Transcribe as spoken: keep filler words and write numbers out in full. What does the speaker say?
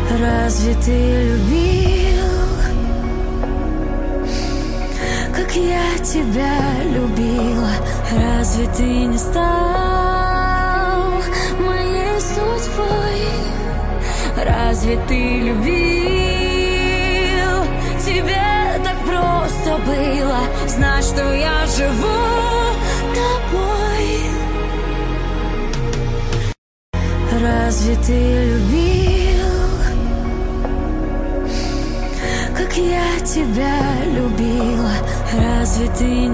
Разве ты любил, как я тебя любила? Разве ты не стал моей судьбой? Разве ты любил? Тебе так просто было знать, что я живу тобой. Разве ты любил, как я тебя любила? Разве ты не